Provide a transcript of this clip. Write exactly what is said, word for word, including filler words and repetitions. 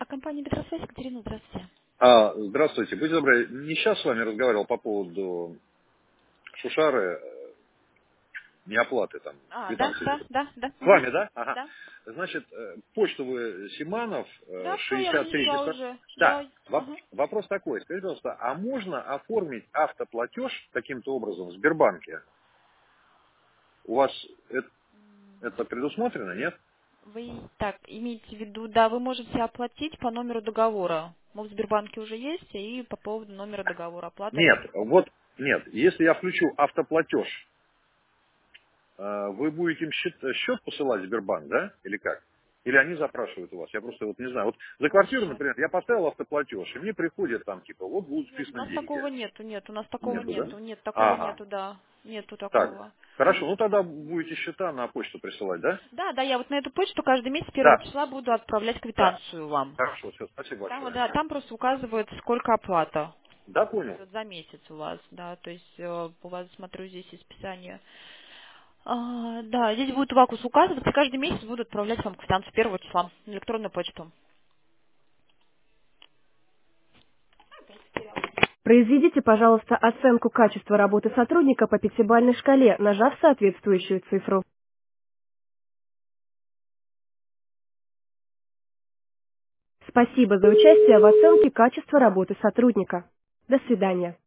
А компания «Петросвязь», Екатерина, здравствуйте. А, здравствуйте. Будьте добры, не сейчас с вами разговаривал по поводу Шушары, э, неоплаты там, А, да, квитанции. да, да, да, С угу, вами, да? Ага. да. Значит, э, почту вы Симанов Да, э, все, я внесла шестьдесят три. уже. Да, Да, воп- ага. вопрос такой. Скажите, пожалуйста, а можно оформить автоплатеж таким-то образом в Сбербанке? У вас это, это предусмотрено, нет? Вы так имеете в виду, да, вы можете оплатить по номеру договора. Мы в Сбербанке уже есть, и по поводу номера договора оплата. Нет, вот нет. Если я включу автоплатеж, э, вы будете им счет, счет посылать в Сбербанк, да? Или как? Или они запрашивают у вас? Я просто вот не знаю. Вот за квартиру, Хорошо. например, я поставил автоплатеж, и мне приходят там, типа, вот будут Нет, у списаны нас деньги. такого нету, нет, у нас такого Нету, да? нету, нет, такого Ага. нету, да, нету Так. такого. Хорошо, ну тогда будете счета на почту присылать, да? Да, да, я вот на эту почту каждый месяц первого Да. числа буду отправлять Да. квитанцию вам. Хорошо, все, спасибо Там, большое. да, там просто указывается, сколько оплата. Да, То есть понял. вот за месяц у вас, да, то есть э, у вас, смотрю, здесь есть списание. А, да, здесь будет вакуус указываться, каждый месяц буду отправлять вам квитанцию первого числа на электронную почту. Произведите, пожалуйста, оценку качества работы сотрудника по пятибалльной шкале, нажав соответствующую цифру. Спасибо за участие в оценке качества работы сотрудника. До свидания.